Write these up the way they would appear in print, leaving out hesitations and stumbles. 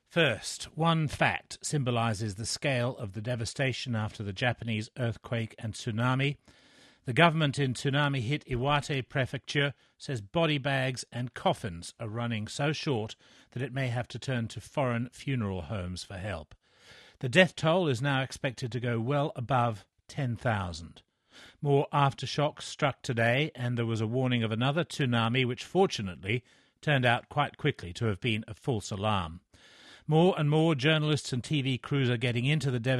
First, one fact symbolises the scale of the devastation after the Japanese earthquake and tsunami. The government in tsunami-hit Iwate Prefecture says body bags and coffins are running so short that it may have to turn to foreign funeral homes for help. The death toll is now expected to go well above 10,000. More aftershocks struck today, and there was a warning of another tsunami, which fortunately turned out quite quickly to have been a false alarm. More and more journalists and TV crews are getting into the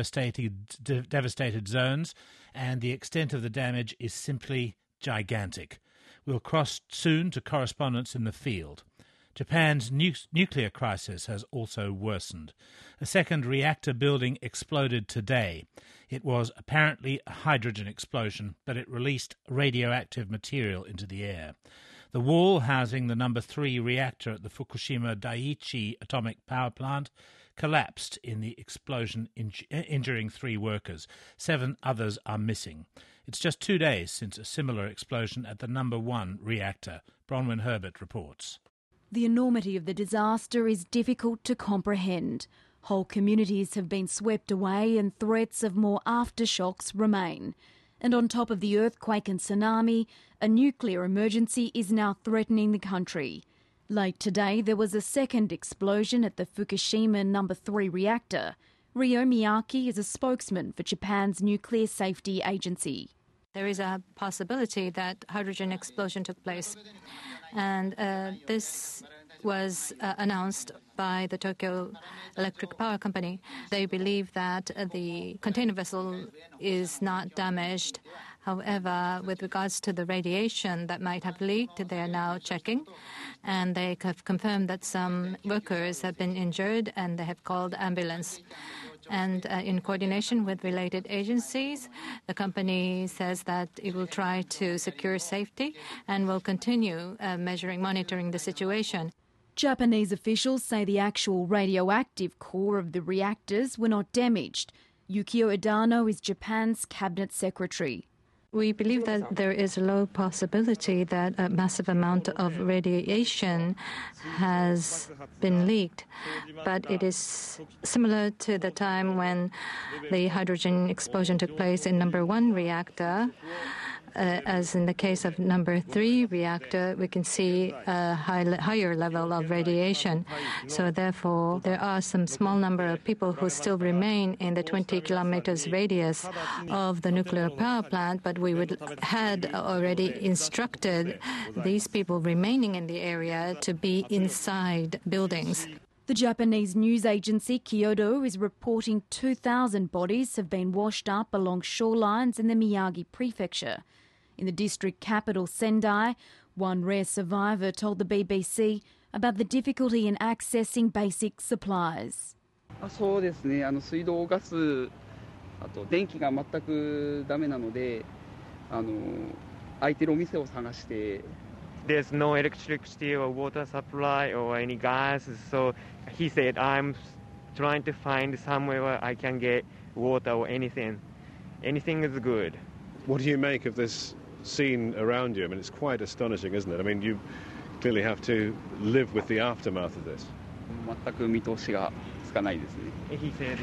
devastated zones, and the extent of the damage is simply gigantic. We'll cross soon to correspondents in the field. Japan's nuclear crisis has also worsened. A second reactor building exploded today. It was apparently a hydrogen explosion, but it released radioactive material into the air. The wall housing the number 3 reactor at the Fukushima Daiichi atomic power plant collapsed in the explosion, injuring 3 workers. 7 others are missing. It's just 2 days since a similar explosion at the number 1 reactor. Bronwyn Herbert reports. The enormity of the disaster is difficult to comprehend. Whole communities have been swept away and threats of more aftershocks remain. And on top of the earthquake and tsunami, a nuclear emergency is now threatening the country. Late today, there was a second explosion at the Fukushima No. 3 reactor. Ryo Miyake is a spokesman for Japan's nuclear safety agency. There is a possibility that hydrogen explosion took place. And this was announced by the Tokyo Electric Power Company. They believe that the container vessel is not damaged. However, with regards to the radiation that might have leaked, they are now checking. And they have confirmed that some workers have been injured and they have called ambulance. And in coordination with related agencies, the company says that it will try to secure safety and will continue monitoring the situation. Japanese officials say the actual radioactive core of the reactors were not damaged. Yukio Edano is Japan's cabinet secretary. We believe that there is a low possibility that a massive amount of radiation has been leaked, but it is similar to the time when the hydrogen explosion took place in number 1 reactor. As in the case of number 3 reactor, we can see a higher level of radiation. So therefore, there are some small number of people who still remain in the 20 kilometers radius of the nuclear power plant, but we had already instructed these people remaining in the area to be inside buildings. The Japanese news agency Kyodo is reporting 2,000 bodies have been washed up along shorelines in the Miyagi prefecture. In the district capital Sendai, one rare survivor told the BBC about the difficulty in accessing basic supplies. そうですね、水道ガス、あと電気が全くダメなので、空いてるお店を探して。 There's no electricity or water supply or any gas, so he said, I'm trying to find somewhere where I can get water or anything. Anything is good. What do you make of this scene around you? I mean, it's quite astonishing, isn't it? I mean, you clearly have to live with the aftermath of this. 全く見通しがつかないですね。 He said,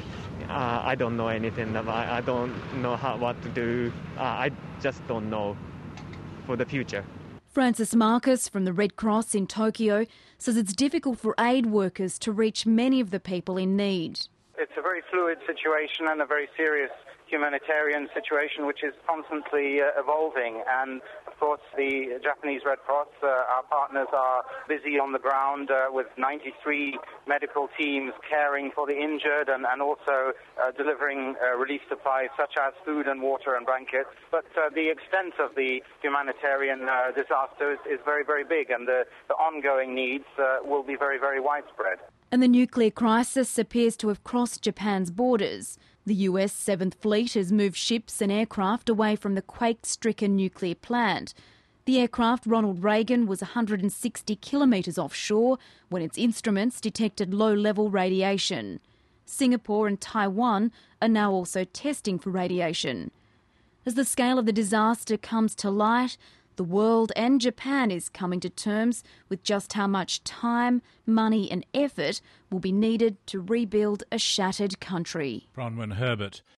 I don't know anything about I don't know what to do. I just don't know for the future. Francis Marcus from the Red Cross in Tokyo says it's difficult for aid workers to reach many of the people in need. It's a very fluid situation and a very serious humanitarian situation which is constantly evolving, and of course the Japanese Red Cross, our partners, are busy on the ground with 93 medical teams caring for the injured and also delivering relief supplies such as food and water and blankets. But the extent of the humanitarian disaster is very, very big, and the ongoing needs will be very, very widespread. And the nuclear crisis appears to have crossed Japan's borders. The US 7th Fleet has moved ships and aircraft away from the quake-stricken nuclear plant. The aircraft Ronald Reagan was 160 kilometres offshore when its instruments detected low-level radiation. Singapore and Taiwan are now also testing for radiation. As the scale of the disaster comes to light, The world and Japan is coming to terms with just how much time, money and effort will be needed to rebuild a shattered country. Bronwyn Herbert.